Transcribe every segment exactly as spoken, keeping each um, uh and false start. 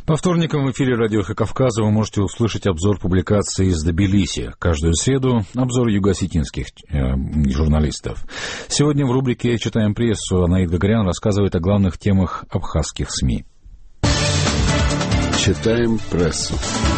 По вторникам в эфире радио «Эхо Кавказа» вы можете услышать обзор публикаций из Тбилиси. Каждую среду обзор юго-осетинских э, журналистов. Сегодня в рубрике «Читаем прессу» Анаит Гагарян рассказывает о главных темах абхазских СМИ. Читаем прессу.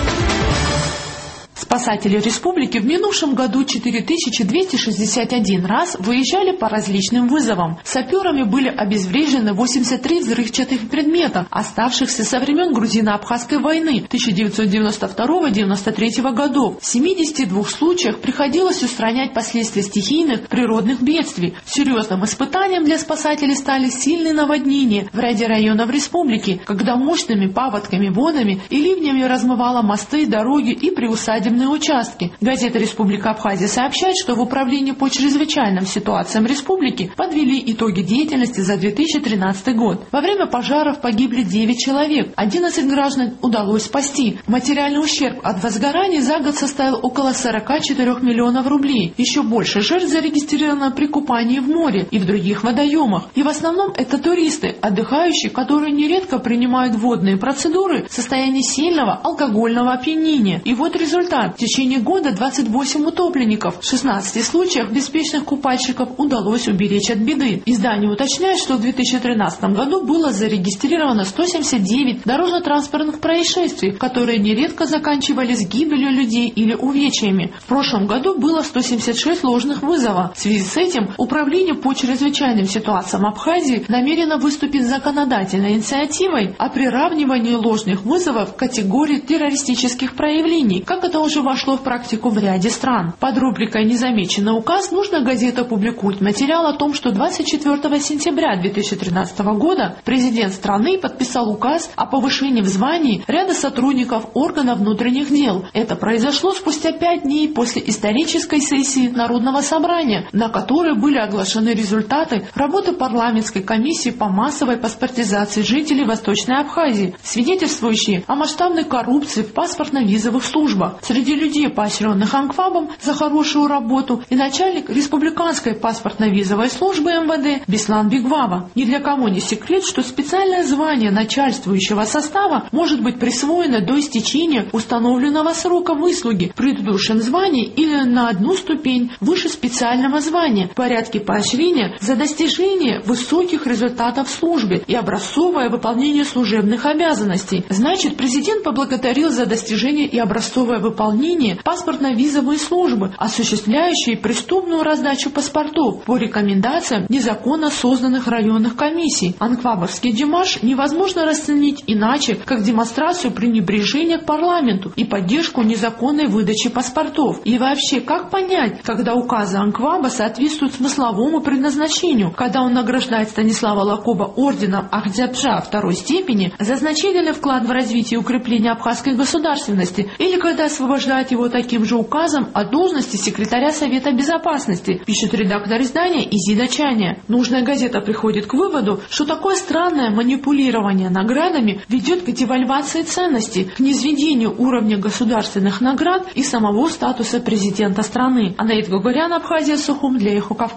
Спасатели республики в минувшем году четыре тысячи двести шестьдесят один раз выезжали по различным вызовам. Саперами были обезврежены восемьдесят три взрывчатых предмета, оставшихся со времен Грузино-Абхазской войны тысяча девятьсот девяносто второго — девяносто третьего годов. В семидесяти двух случаях приходилось устранять последствия стихийных природных бедствий. Серьезным испытанием для спасателей стали сильные наводнения в ряде районов республики, когда мощными паводками, водами и ливнями размывало мосты, дороги и приусадебные участки. Газета «Республика Абхазия» сообщает, что в Управлении по чрезвычайным ситуациям республики подвели итоги деятельности за две тысячи тринадцатый год. Во время пожаров погибли девять человек, одиннадцать граждан удалось спасти. Материальный ущерб от возгораний за год составил около сорока четырёх миллионов рублей. Еще больше жертв зарегистрировано при купании в море и в других водоемах. И в основном это туристы, отдыхающие, которые нередко принимают водные процедуры в состоянии сильного алкогольного опьянения. И вот результат. В течение года двадцать восемь утопленников, в шестнадцати случаях беспечных купальщиков удалось уберечь от беды. Издание уточняет, что в две тысячи тринадцатом году было зарегистрировано сто семьдесят девять дорожно-транспортных происшествий, которые нередко заканчивались гибелью людей или увечьями. В прошлом году было сто семьдесят шесть ложных вызовов. В связи с этим Управление по чрезвычайным ситуациям Абхазии намерено выступить с законодательной инициативой о приравнивании ложных вызовов к категории террористических проявлений, как это уже вошло в практику в ряде стран. Под рубрикой «Незамеченный указ» нужная газета публикует материал о том, что двадцать четвёртого сентября две тысячи тринадцатого года президент страны подписал указ о повышении в звании ряда сотрудников органов внутренних дел. Это произошло спустя пять дней после исторической сессии Народного собрания, на которой были оглашены результаты работы парламентской комиссии по массовой паспортизации жителей Восточной Абхазии, свидетельствующие о масштабной коррупции в паспортно-визовых службах. Среди людей, поощренных Анквабом за хорошую работу, и начальник республиканской паспортно-визовой службы эм вэ дэ Беслан Бигвава. Ни для кого не секрет, что специальное звание начальствующего состава может быть присвоено до истечения установленного срока выслуги в предыдущем звании или на одну ступень выше специального звания в порядке поощрения за достижение высоких результатов в службе и образцовое выполнение служебных обязанностей. Значит, президент поблагодарил за достижение и образцовое выполнение паспортно-визовой службы, осуществляющей преступную раздачу паспортов по рекомендациям незаконно созданных районных комиссий. Анквабовский демарш невозможно расценить иначе, как демонстрацию пренебрежения к парламенту и поддержку незаконной выдачи паспортов. И вообще, как понять, когда указы Анкваба соответствуют смысловому предназначению, когда он награждает Станислава Лакоба орденом Ахдзябжа второй степени за значительный вклад в развитие и укрепление абхазской государственности, или когда освобождает его таким же указом от должности секретаря Совета Безопасности, пишет редактор издания Изида Чаня. Нужная газета приходит к выводу, что такое странное манипулирование наградами ведет к девальвации ценностей, к низведению уровня государственных наград и самого статуса президента страны. Анаит Гагарян, Абхазия, Сухум, для Эхо Кавказа.